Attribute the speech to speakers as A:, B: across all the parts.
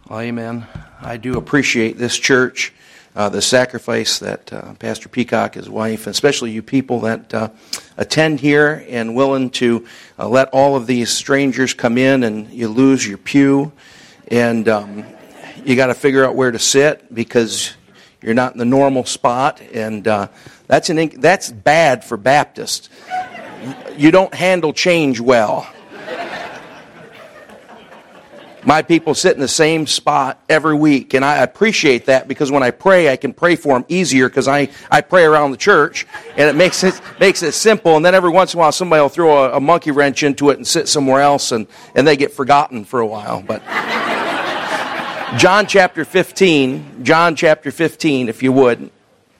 A: Well, amen. I do appreciate this church, the sacrifice that Pastor Peacock, his wife, and especially you people that attend here and willing to let all of these strangers come in and you lose your pew. And you got to figure out where to sit because you're not in the normal spot. And that's bad for Baptists. You don't handle change well. My people sit in the same spot every week, and I appreciate that because when I pray, I can pray for them easier because I pray around the church, and it makes it simple. And then every once in a while, somebody will throw a monkey wrench into it and sit somewhere else, and they get forgotten for a while. But John chapter 15, if you would.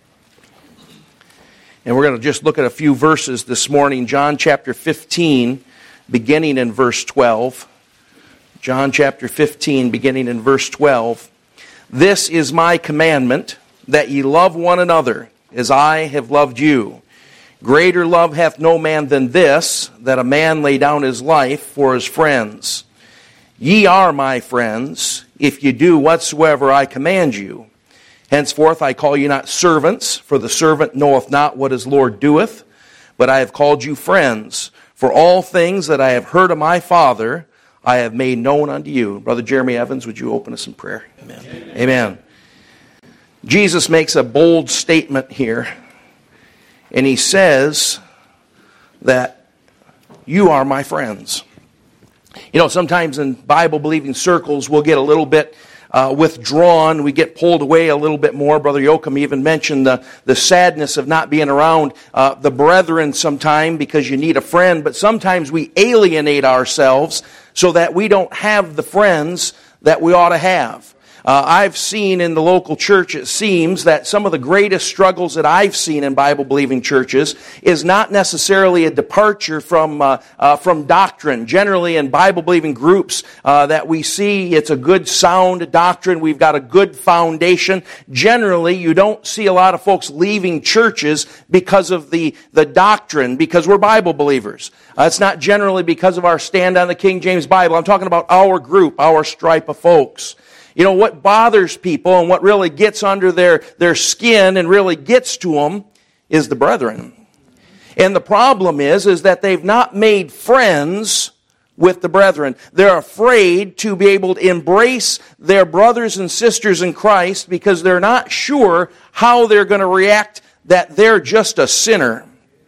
A: And we're going to just look at a few verses this morning. John chapter 15, beginning in verse 12. John chapter 15, beginning in verse 12. This is my commandment, that ye love one another, as I have loved you. Greater love hath no man than this, that a man lay down his life for his friends. Ye are my friends, if ye do whatsoever I command you. Henceforth I call you not servants, for the servant knoweth not what his Lord doeth, but I have called you friends. For all things that I have heard of my Father, I have made known unto you. Brother Jeremy Evans, would you open us in prayer? Amen. Amen. Jesus makes a bold statement here, and he says that you are my friends. You know, sometimes in Bible-believing circles, we'll get a little bit withdrawn. We get pulled away a little bit more. Brother Yoakum even mentioned the sadness of not being around the brethren sometime because you need a friend. But sometimes we alienate ourselves so that we don't have the friends that we ought to have. I've seen in the local church, it seems, that some of the greatest struggles that I've seen in Bible-believing churches is not necessarily a departure from doctrine. Generally, in Bible-believing groups that we see, it's a good, sound doctrine. We've got a good foundation. Generally, you don't see a lot of folks leaving churches because of the doctrine, because we're Bible believers. It's not generally because of our stand on the King James Bible. I'm talking about our group, our stripe of folks. You know, what bothers people and what really gets under their skin and really gets to them is the brethren. And the problem is that they've not made friends with the brethren. They're afraid to be able to embrace their brothers and sisters in Christ because they're not sure how they're going to react that they're just a sinner.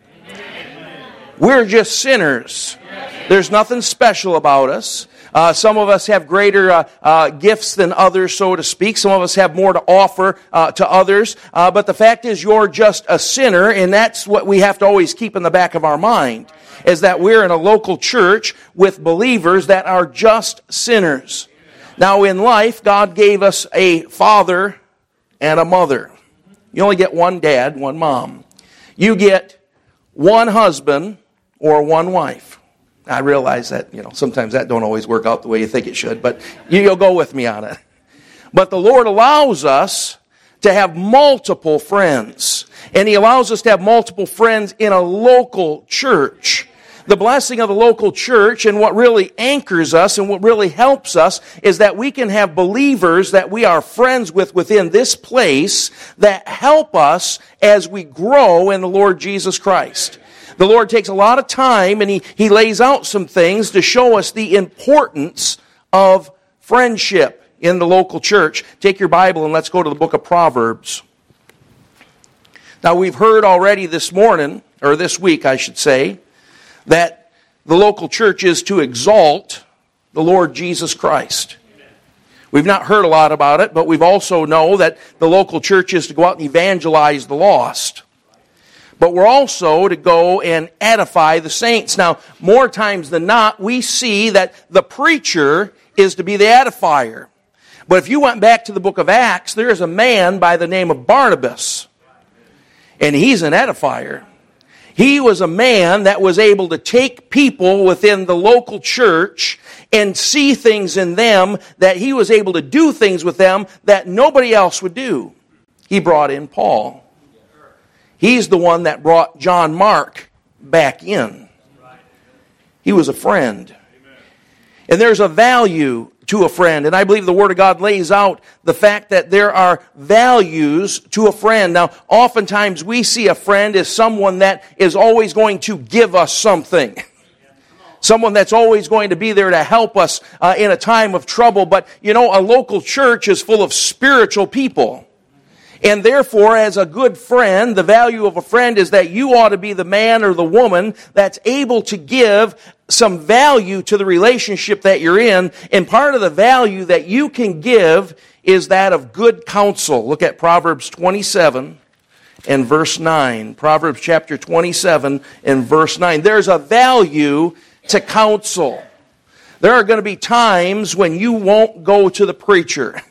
A: We're just sinners. There's nothing special about us. Some of us have greater gifts than others, so to speak. Some of us have more to offer to others. But the fact is, you're just a sinner, and that's what we have to always keep in the back of our mind, is that we're in a local church with believers that are just sinners. Now, in life, God gave us a father and a mother. You only get one dad, one mom. You get one husband or one wife. I realize that, sometimes that don't always work out the way you think it should, but you'll go with me on it. But the Lord allows us to have multiple friends, and He allows us to have multiple friends in a local church. The blessing of the local church and what really anchors us and what really helps us is that we can have believers that we are friends with within this place that help us as we grow in the Lord Jesus Christ. The Lord takes a lot of time and He lays out some things to show us the importance of friendship in the local church. Take your Bible and let's go to the book of Proverbs. Now we've heard already this morning, or this week I should say, that the local church is to exalt the Lord Jesus Christ. We've not heard a lot about it, but we've also know that the local church is to go out and evangelize the lost. But we're also to go and edify the saints. Now, more times than not, we see that the preacher is to be the edifier. But if you went back to the book of Acts, there is a man by the name of Barnabas. And he's an edifier. He was a man that was able to take people within the local church and see things in them, that he was able to do things with them that nobody else would do. He brought in Paul. He's the one that brought John Mark back in. He was a friend. And there's a value to a friend. And I believe the Word of God lays out the fact that there are values to a friend. Now, oftentimes we see a friend as someone that is always going to give us something. Someone that's always going to be there to help us in a time of trouble. But, you know, a local church is full of spiritual people. And therefore, as a good friend, the value of a friend is that you ought to be the man or the woman that's able to give some value to the relationship that you're in. And part of the value that you can give is that of good counsel. Look at Proverbs 27 and verse 9. Proverbs chapter 27 and verse 9. There's a value to counsel. There are going to be times when you won't go to the preacher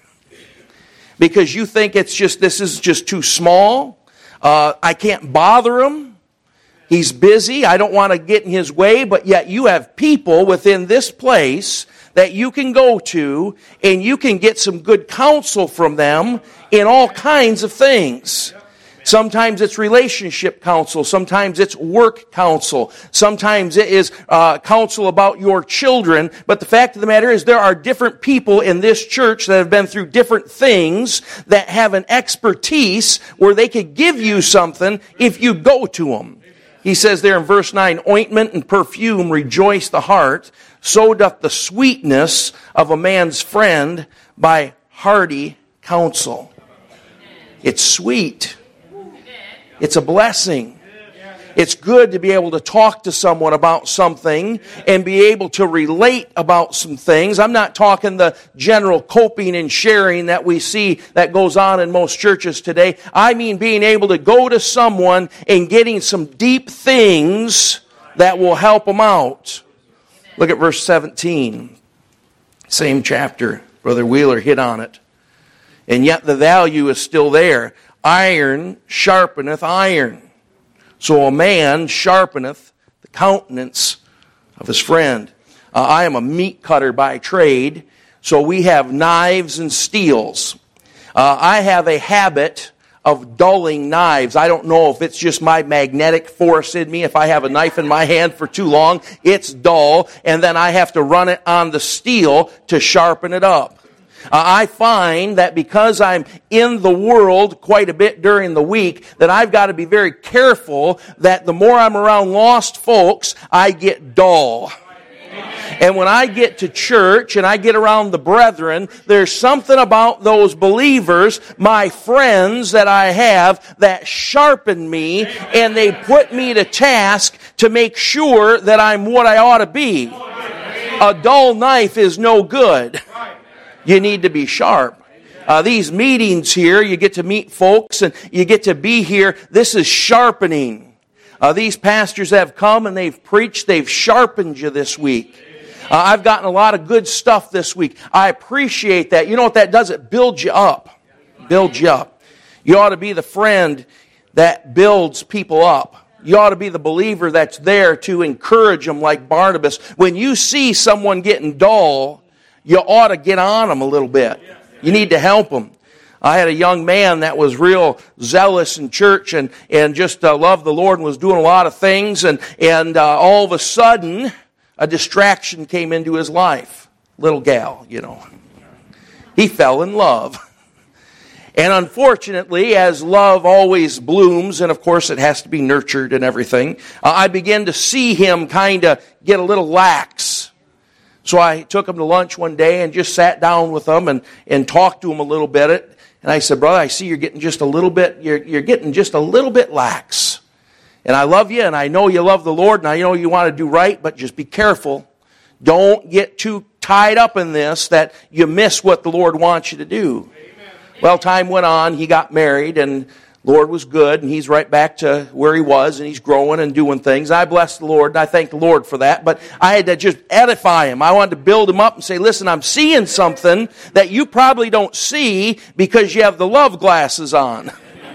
A: because you think this is just too small. I can't bother him. He's busy. I don't want to get in his way. But yet you have people within this place that you can go to and you can get some good counsel from them in all kinds of things. Sometimes it's relationship counsel. Sometimes it's work counsel. Sometimes it is counsel about your children. But the fact of the matter is there are different people in this church that have been through different things that have an expertise where they could give you something if you go to them. He says there in verse 9, ointment and perfume rejoice the heart, so doth the sweetness of a man's friend by hearty counsel. It's sweet. It's a blessing. It's good to be able to talk to someone about something and be able to relate about some things. I'm not talking the general coping and sharing that we see that goes on in most churches today. I mean being able to go to someone and getting some deep things that will help them out. Look at verse 17. Same chapter. Brother Wheeler hit on it. And yet the value is still there. Iron sharpeneth iron. So a man sharpeneth the countenance of his friend. I am a meat cutter by trade, so we have knives and steels. I have a habit of dulling knives. I don't know if it's just my magnetic force in me. If I have a knife in my hand for too long, it's dull, and then I have to run it on the steel to sharpen it up. I find that because I'm in the world quite a bit during the week, that I've got to be very careful that the more I'm around lost folks, I get dull. And when I get to church and I get around the brethren, there's something about those believers, my friends that I have, that sharpen me and they put me to task to make sure that I'm what I ought to be. A dull knife is no good. You need to be sharp. These meetings here, you get to meet folks and you get to be here. This is sharpening. These pastors have come and they've preached. They've sharpened you this week. I've gotten a lot of good stuff this week. I appreciate that. You know what that does? It builds you up. Builds you up. You ought to be the friend that builds people up. You ought to be the believer that's there to encourage them like Barnabas. When you see someone getting dull, you ought to get on them a little bit. You need to help them. I had a young man that was real zealous in church and just loved the Lord and was doing a lot of things. And all of a sudden, a distraction came into his life. Little gal, you know. He fell in love. And unfortunately, as love always blooms, and of course it has to be nurtured and everything, I began to see him kind of get a little lax. So I took him to lunch one day and just sat down with him and talked to him a little bit. And I said, brother, I see you're getting just a little bit, you're getting just a little bit lax. And I love you and I know you love the Lord and I know you want to do right, but just be careful. Don't get too tied up in this that you miss what the Lord wants you to do. Amen. Well, time went on. He got married and Lord was good, and he's right back to where he was, and he's growing and doing things. I bless the Lord, and I thank the Lord for that. But I had to just edify him. I wanted to build him up and say, listen, I'm seeing something that you probably don't see because you have the love glasses on.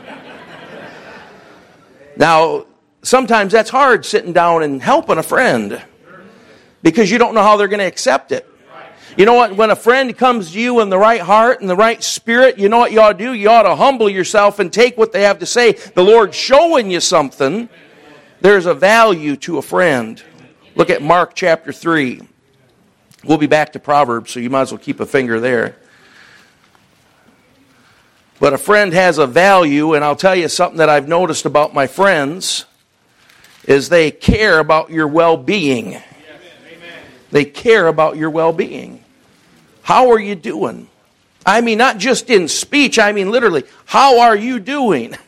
A: Now, sometimes that's hard, sitting down and helping a friend, because you don't know how they're going to accept it. You know what? When a friend comes to you in the right heart and the right spirit, you know what you ought to do? You ought to humble yourself and take what they have to say. The Lord's showing you something. There's a value to a friend. Look at Mark chapter 3. We'll be back to Proverbs, so you might as well keep a finger there. But a friend has a value, and I'll tell you something that I've noticed about my friends, is they care about your well-being. Yes. They care about your well-being. How are you doing? I mean, not just in speech, I mean literally, how are you doing?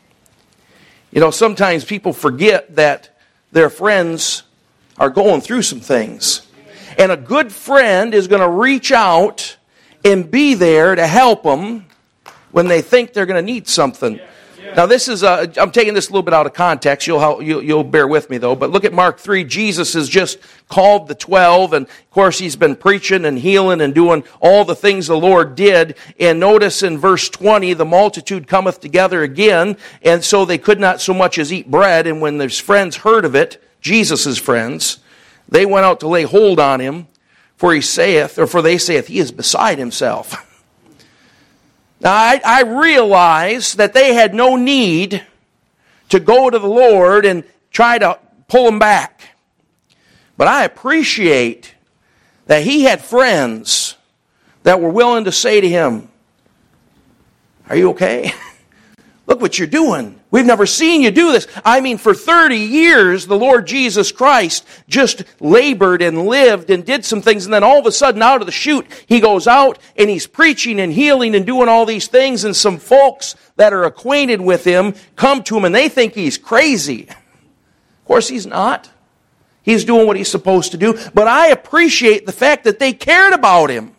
A: You know, sometimes people forget that their friends are going through some things. And a good friend is going to reach out and be there to help them when they think they're going to need something. Now this is, I'm taking this a little bit out of context. You'll bear with me though. But look at Mark 3. Jesus has just called the 12. And of course he's been preaching and healing and doing all the things the Lord did. And notice in verse 20, the multitude cometh together again. And so they could not so much as eat bread. And when his friends heard of it, Jesus' friends, they went out to lay hold on him. For they saith, he is beside himself. Now, I realize that they had no need to go to the Lord and try to pull him back. But I appreciate that he had friends that were willing to say to him, are you okay? Look what you're doing. We've never seen you do this. I mean, for 30 years, the Lord Jesus Christ just labored and lived and did some things. And then all of a sudden, out of the chute, he goes out and he's preaching and healing and doing all these things. And some folks that are acquainted with him come to him and they think he's crazy. Of course, he's not. He's doing what he's supposed to do. But I appreciate the fact that they cared about him.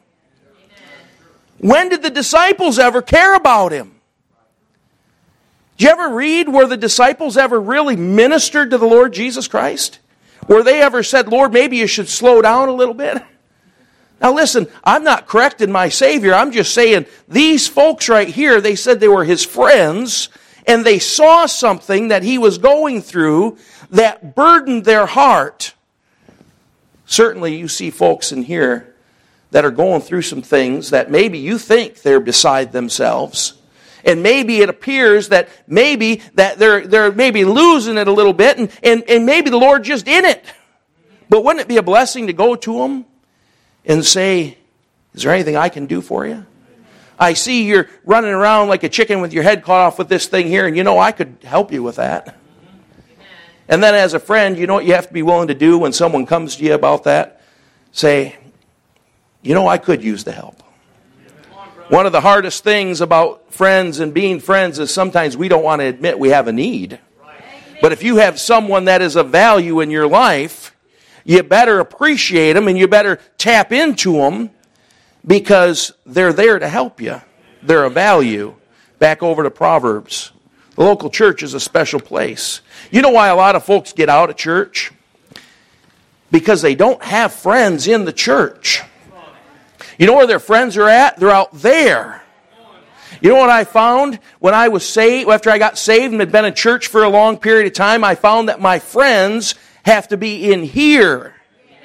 A: When did the disciples ever care about him? Did you ever read where the disciples ever really ministered to the Lord Jesus Christ? Where they ever said, Lord, maybe you should slow down a little bit? Now listen, I'm not correcting my Savior. I'm just saying these folks right here, they said they were his friends, and they saw something that he was going through that burdened their heart. Certainly you see folks in here that are going through some things that maybe you think they're beside themselves. And maybe it appears that maybe that they're maybe losing it a little bit, and maybe the Lord just in it. But wouldn't it be a blessing to go to them and say, is there anything I can do for you? I see you're running around like a chicken with your head caught off with this thing here, and you know I could help you with that. And then as a friend, you know what you have to be willing to do when someone comes to you about that? Say, you know I could use the help. One of the hardest things about friends and being friends is sometimes we don't want to admit we have a need. But if you have someone that is of value in your life, you better appreciate them and you better tap into them because they're there to help you. They're of value. Back over to Proverbs. The local church is a special place. You know why a lot of folks get out of church? Because they don't have friends in the church. You know where their friends are at? They're out there. You know what I found when I was saved, after I got saved and had been in church for a long period of time? I found that my friends have to be in here.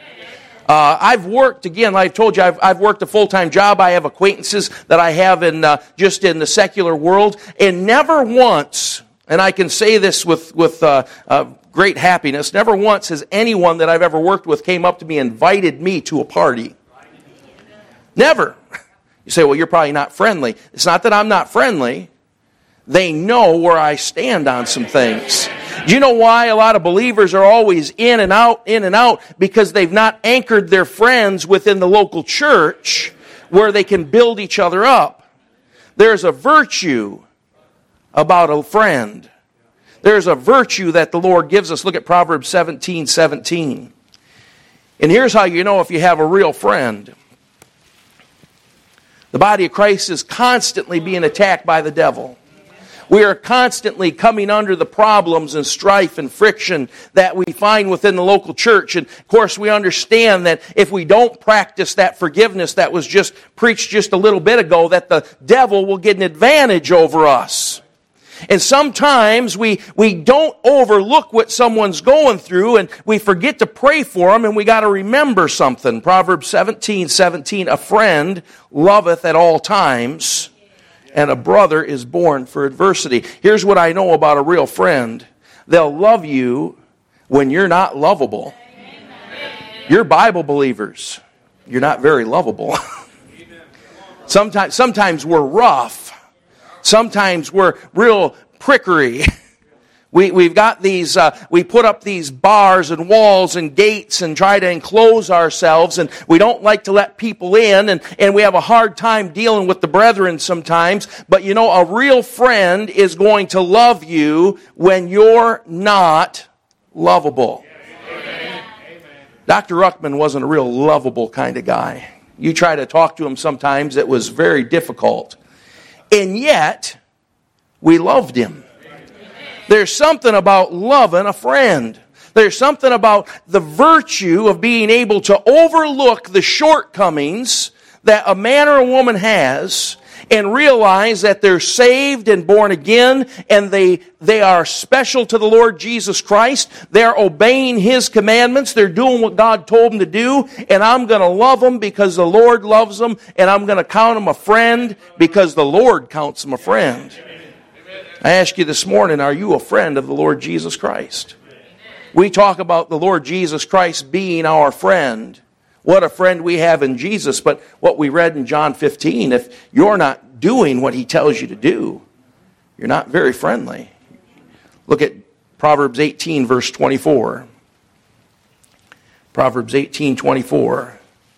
A: I've worked, again, like I told you, I've worked a full-time job. I have acquaintances that I have in just in the secular world. And never once, and I can say this with great happiness, never once has anyone that I've ever worked with came up to me and invited me to a party. Never. You say, well, you're probably not friendly. It's not that I'm not friendly. They know where I stand on some things. Do you know why a lot of believers are always in and out? Because they've not anchored their friends within the local church where they can build each other up. There's a virtue about a friend. There's a virtue that the Lord gives us. Look at Proverbs 17:17. And here's how you know if you have a real friend. The body of Christ is constantly being attacked by the devil. We are constantly coming under the problems and strife and friction that we find within the local church. And of course we understand that if we don't practice that forgiveness that was just preached just a little bit ago, that the devil will get an advantage over us. And sometimes we don't overlook what someone's going through and we forget to pray for them, and we got to remember something. Proverbs 17:17, a friend loveth at all times, and a brother is born for adversity. Here's what I know about a real friend. They'll love you when you're not lovable. You're Bible believers. you're not very lovable. Sometimes we're rough. Sometimes we're real prickery. We've got these, we put up these bars and walls and gates and try to enclose ourselves, and we don't like to let people in, and we have a hard time dealing with the brethren sometimes. But you know, a real friend is going to love you when you're not lovable. Amen. Dr. Ruckman wasn't a real lovable kind of guy. You try to talk to him sometimes, it was very difficult. And yet, we loved him. There's something about loving a friend. There's something about the virtue of being able to overlook the shortcomings that a man or a woman has and realize that they're saved and born again, and they are special to the Lord Jesus Christ. They're obeying His commandments. They're doing what God told them to do, and I'm going to love them because the Lord loves them, and I'm going to count them a friend because the Lord counts them a friend. I ask you this morning, are you a friend of the Lord Jesus Christ? We talk about the Lord Jesus Christ being our friend. What a friend we have in Jesus. But what we read in John 15, if you're not doing what He tells you to do, you're not very friendly. Look at Proverbs 18, verse 24. Proverbs 18:24.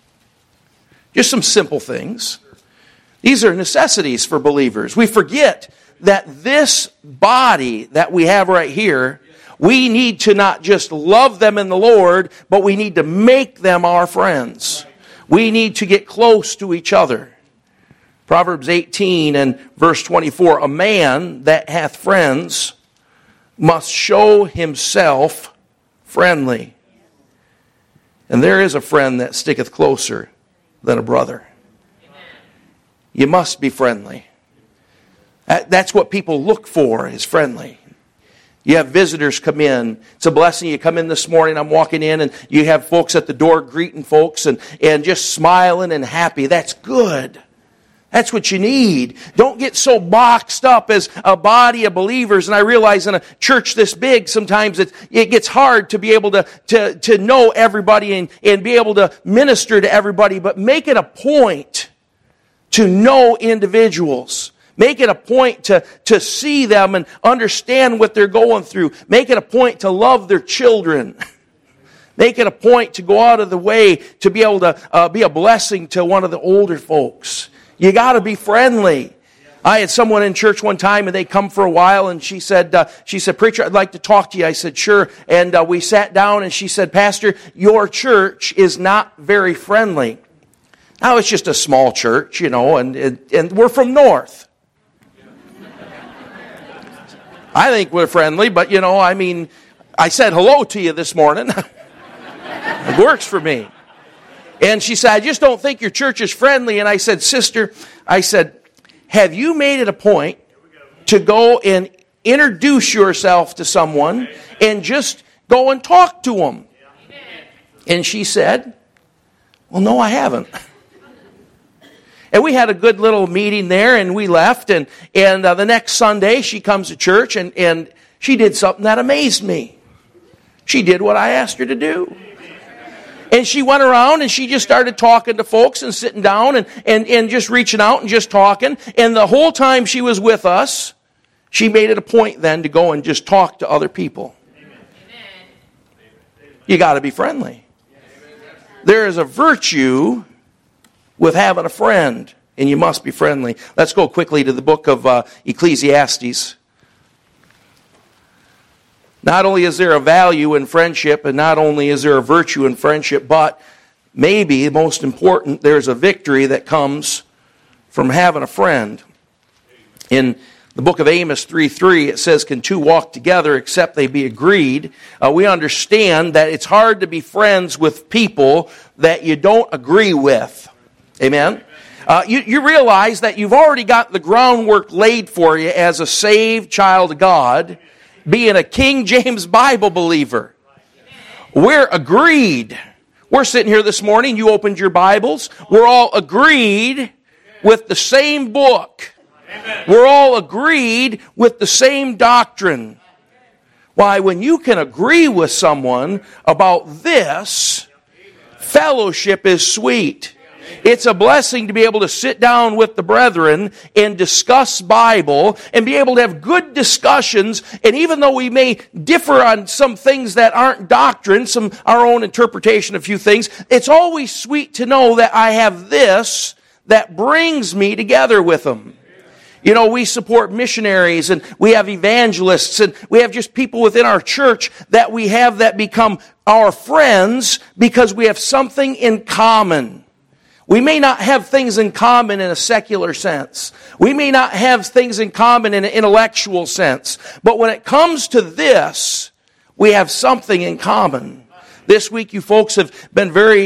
A: Just some simple things. These are necessities for believers. We forget that this body that we have right here, we need to not just love them in the Lord, but we need to make them our friends. We need to get close to each other. Proverbs 18 and verse 24, a man that hath friends must show himself friendly. And there is a friend that sticketh closer than a brother. You must be friendly. That's what people look for, is friendly. You have visitors come in. It's a blessing. You come in this morning, I'm walking in, and you have folks at the door greeting folks and just smiling and happy. That's good. That's what you need. Don't get so boxed up as a body of believers. And I realize in a church this big, sometimes it gets hard to be able to know everybody and be able to minister to everybody. But make it a point to know individuals. Make it a point to see them and understand what they're going through. Make it a point to love their children. Make it a point to go out of the way to be able to be a blessing to one of the older folks. You got to be friendly. I had someone in church one time, and they come for a while, and she said, "Preacher, I'd like to talk to you." I said, "Sure." And we sat down, and she said, "Pastor, your church is not very friendly." Now, it's just a small church, you know, and we're from North. I think we're friendly, but, you know, I mean, I said hello to you this morning. It works for me. And she said, "I just don't think your church is friendly." And I said, "Sister," I said, "have you made it a point to go and introduce yourself to someone and just go and talk to them?" And she said, "Well, no, I haven't." And we had a good little meeting there, and we left. And the next Sunday, she comes to church, and she did something that amazed me. She did what I asked her to do. And she went around, and she just started talking to folks and sitting down and just reaching out and just talking. And the whole time she was with us, she made it a point then to go and just talk to other people. You got to be friendly. There is a virtue with having a friend, and you must be friendly. Let's go quickly to the book of Ecclesiastes. Not only is there a value in friendship, and not only is there a virtue in friendship, but maybe most important, there's a victory that comes from having a friend. In the book of Amos 3:3, it says, "Can two walk together except they be agreed?" We understand that it's hard to be friends with people that you don't agree with. Amen? You realize that you've already got the groundwork laid for you as a saved child of God, being a King James Bible believer. We're agreed. We're sitting here this morning, you opened your Bibles, we're all agreed with the same book. We're all agreed with the same doctrine. Why, when you can agree with someone about this, Fellowship is sweet. It's a blessing to be able to sit down with the brethren and discuss Bible and be able to have good discussions. And even though we may differ on some things that aren't doctrine, our own interpretation of a few things, it's always sweet to know that I have this that brings me together with them. You know, we support missionaries and we have evangelists and we have just people within our church that we have that become our friends because we have something in common. We may not have things in common in a secular sense. We may not have things in common in an intellectual sense. But when it comes to this, we have something in common. This week you folks have been very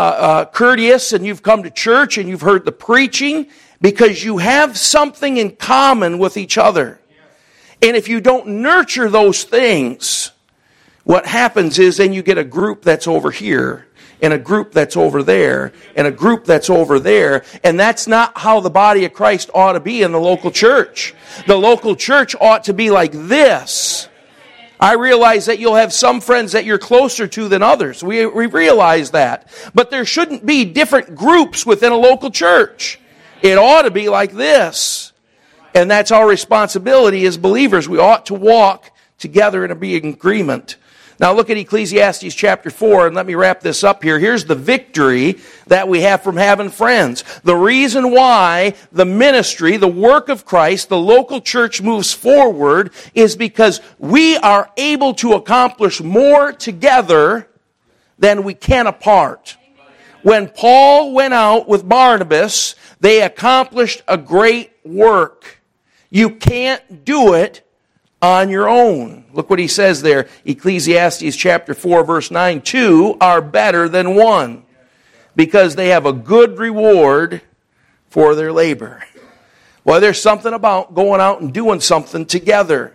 A: courteous and you've come to church and you've heard the preaching because you have something in common with each other. And if you don't nurture those things, what happens is then you get a group that's over here and a group that's over there, and a group that's over there. And that's not how the body of Christ ought to be in the local church. The local church ought to be like this. I realize that you'll have some friends that you're closer to than others. We realize that. But there shouldn't be different groups within a local church. It ought to be like this. And that's our responsibility as believers. We ought to walk together and be in agreement. Now look at Ecclesiastes chapter 4, and let me wrap this up here. Here's the victory that we have from having friends. The reason why the ministry, the work of Christ, the local church moves forward is because we are able to accomplish more together than we can apart. When Paul went out with Barnabas, they accomplished a great work. You can't do it on your own. Look what he says there, Ecclesiastes chapter 4, verse 9. 2 are better than 1, because they have a good reward for their labor. Well, there's something about going out and doing something together.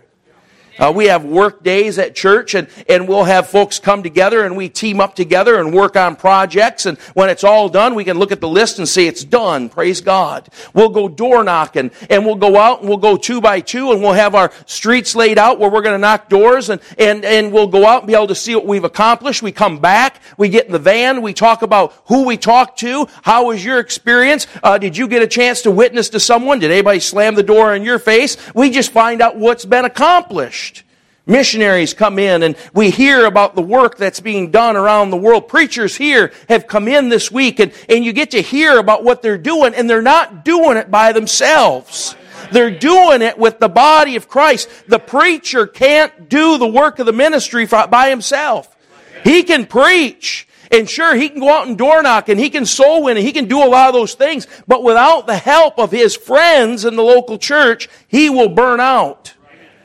A: We have work days at church, and we'll have folks come together and we team up together and work on projects. And when it's all done, we can look at the list and say it's done. Praise God. We'll go door knocking, and we'll go out and we'll go 2 by 2, and we'll have our streets laid out where we're going to knock doors, and we'll go out and be able to see what we've accomplished. We come back, we get in the van, we talk about who we talked to. How was your experience? Did you get a chance to witness to someone? Did anybody slam the door in your face? We just find out what's been accomplished. Missionaries come in and we hear about the work that's being done around the world. Preachers here have come in this week and you get to hear about what they're doing, and they're not doing it by themselves. They're doing it with the body of Christ. The preacher can't do the work of the ministry by himself. He can preach. And sure, he can go out and door knock, and he can soul win, and he can do a lot of those things. But without the help of his friends in the local church, he will burn out.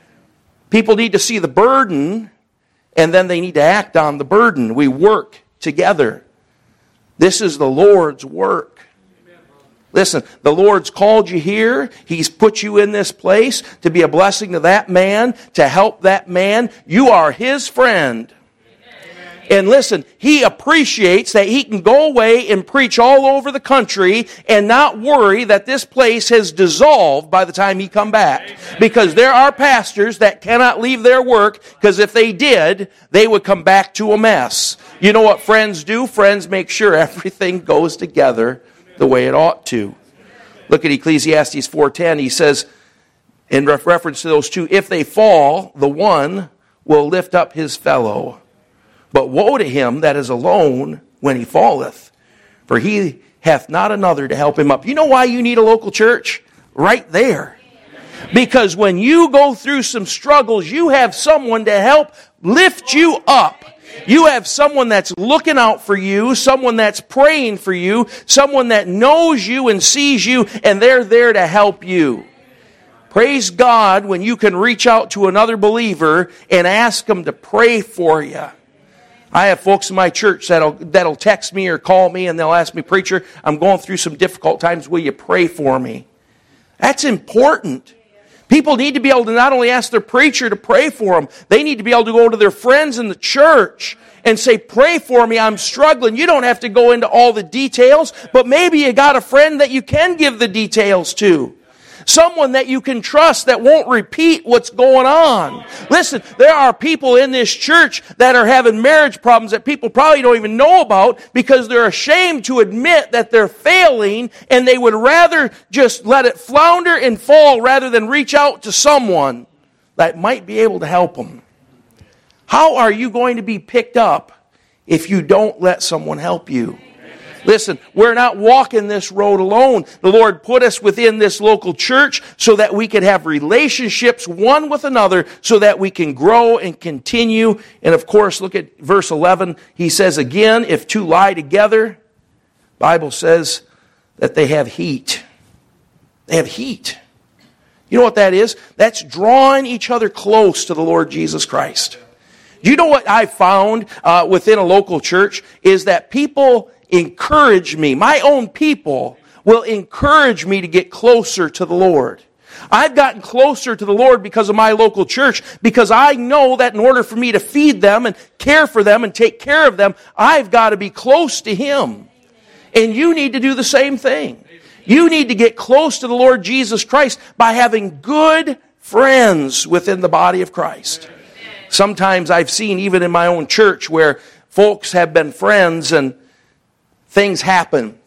A: People need to see the burden, and then they need to act on the burden. We work together. This is the Lord's work. Listen, the Lord's called you here. He's put you in this place to be a blessing to that man, to help that man. You are his friend. And listen, he appreciates that he can go away and preach all over the country and not worry that this place has dissolved by the time he come back. Because there are pastors that cannot leave their work, because if they did, they would come back to a mess. You know what friends do? Friends make sure everything goes together the way it ought to. Look at Ecclesiastes 4:10. He says, in reference to those two, if they fall, the one will lift up his fellow. But woe to him that is alone when he falleth, for he hath not another to help him up. You know why you need a local church? Right there. Because when you go through some struggles, you have someone to help lift you up. You have someone that's looking out for you, someone that's praying for you, someone that knows you and sees you, and they're there to help you. Praise God when you can reach out to another believer and ask them to pray for you. I have folks in my church that'll text me or call me, and they'll ask me, preacher, I'm going through some difficult times. Will you pray for me? That's important. People need to be able to not only ask their preacher to pray for them, they need to be able to go to their friends in the church and say, pray for me, I'm struggling. You don't have to go into all the details, but maybe you got a friend that you can give the details to. Someone that you can trust that won't repeat what's going on. Listen, there are people in this church that are having marriage problems that people probably don't even know about because they're ashamed to admit that they're failing, and they would rather just let it flounder and fall rather than reach out to someone that might be able to help them. How are you going to be picked up if you don't let someone help you? Listen, we're not walking this road alone. The Lord put us within this local church so that we could have relationships one with another so that we can grow and continue. And of course, look at verse 11. He says again, if two lie together, the Bible says that they have heat. They have heat. You know what that is? That's drawing each other close to the Lord Jesus Christ. Do you know what I found within a local church is that people encourage me. My own people will encourage me to get closer to the Lord. I've gotten closer to the Lord because of my local church, because I know that in order for me to feed them and care for them and take care of them, I've got to be close to Him. And you need to do the same thing. You need to get close to the Lord Jesus Christ by having good friends within the body of Christ. Sometimes I've seen even in my own church where folks have been friends and things happen.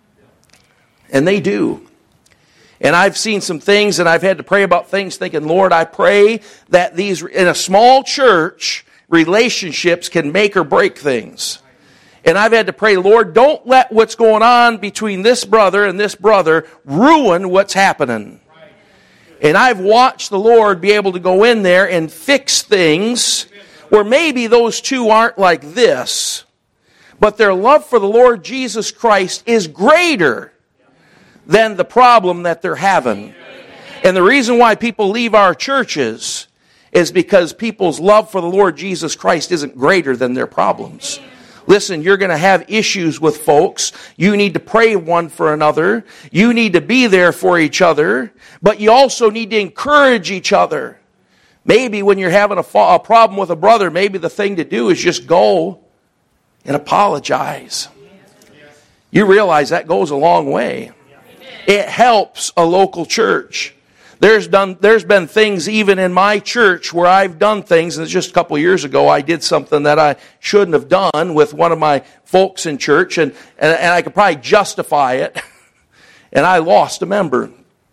A: And they do. And I've seen some things and I've had to pray about things thinking, Lord, I pray that these, in a small church, relationships can make or break things. And I've had to pray, Lord, don't let what's going on between this brother and this brother ruin what's happening. And I've watched the Lord be able to go in there and fix things where maybe those two aren't like this, but their love for the Lord Jesus Christ is greater than the problem that they're having. And the reason why people leave our churches is because people's love for the Lord Jesus Christ isn't greater than their problems. Listen, you're going to have issues with folks. You need to pray one for another. You need to be there for each other. But you also need to encourage each other. Maybe when you're having a problem with a brother, maybe the thing to do is just go and apologize. You realize that goes a long way. It helps a local church. There's been things even in my church where I've done things, and just a couple of years ago I did something that I shouldn't have done with one of my folks in church, and I could probably justify it, and I lost a member.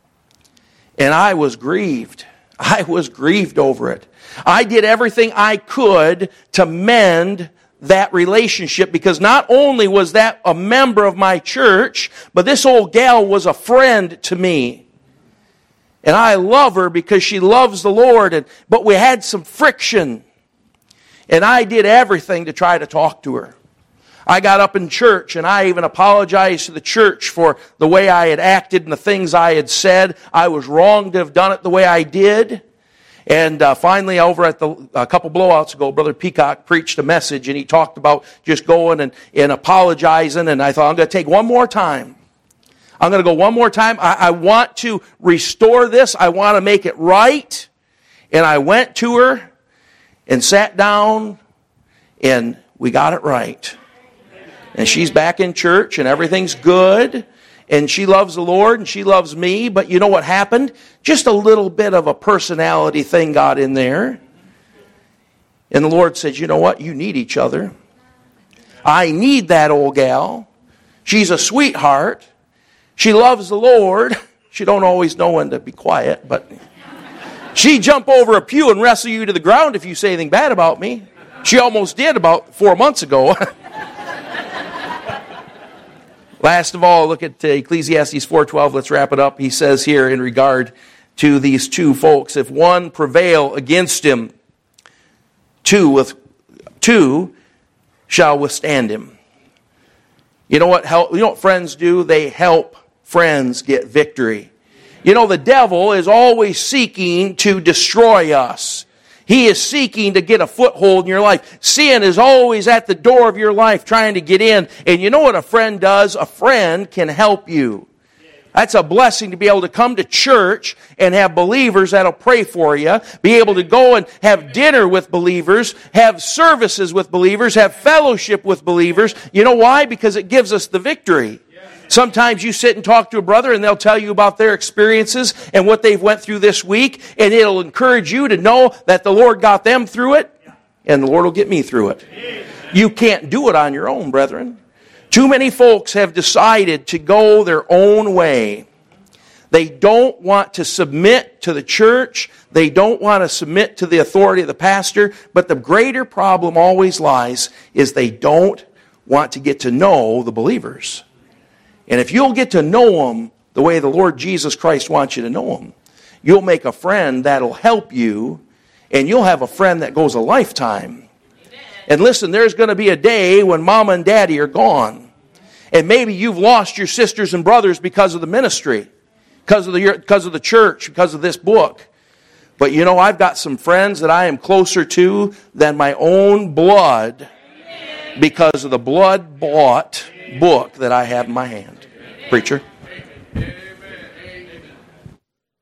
A: And I was grieved. I was grieved over it. I did everything I could to mend that relationship, because not only was that a member of my church, but this old gal was a friend to me. And I love her because she loves the Lord, but we had some friction. And I did everything to try to talk to her. I got up in church and I even apologized to the church for the way I had acted and the things I had said. I was wrong to have done it the way I did. And finally, over at a couple blowouts ago, Brother Peacock preached a message, and he talked about just going and apologizing. And I thought, I'm going to take one more time. I'm going to go one more time. I want to restore this. I want to make it right. And I went to her and sat down, and we got it right. And she's back in church, and everything's good. And she loves the Lord, and she loves me. But you know what happened? Just a little bit of a personality thing got in there. And the Lord said, you know what? You need each other. I need that old gal. She's a sweetheart. She loves the Lord. She don't always know when to be quiet, but she'd jump over a pew and wrestle you to the ground if you say anything bad about me. She almost did about 4 months ago. Last of all, look at Ecclesiastes 4:12. Let's wrap it up. He says here in regard to these two folks, if one prevail against him, two shall withstand him. You know what friends do? They help friends get victory. You know, the devil is always seeking to destroy us. He is seeking to get a foothold in your life. Sin is always at the door of your life trying to get in. And you know what a friend does? A friend can help you. That's a blessing to be able to come to church and have believers that'll pray for you. Be able to go and have dinner with believers, have services with believers, have fellowship with believers. You know why? Because it gives us the victory. Sometimes you sit and talk to a brother and they'll tell you about their experiences and what they've went through this week, and it'll encourage you to know that the Lord got them through it and the Lord will get me through it. You can't do it on your own, brethren. Too many folks have decided to go their own way. They don't want to submit to the church. They don't want to submit to the authority of the pastor. But the greater problem always lies is they don't want to get to know the believers. And if you'll get to know them the way the Lord Jesus Christ wants you to know them, you'll make a friend that'll help you, and you'll have a friend that goes a lifetime. Amen. And listen, there's going to be a day when mama and daddy are gone. And maybe you've lost your sisters and brothers because of the ministry, because of the church, because of this book. But you know, I've got some friends that I am closer to than my own blood because of the blood-bought book that I have in my hand. Preacher?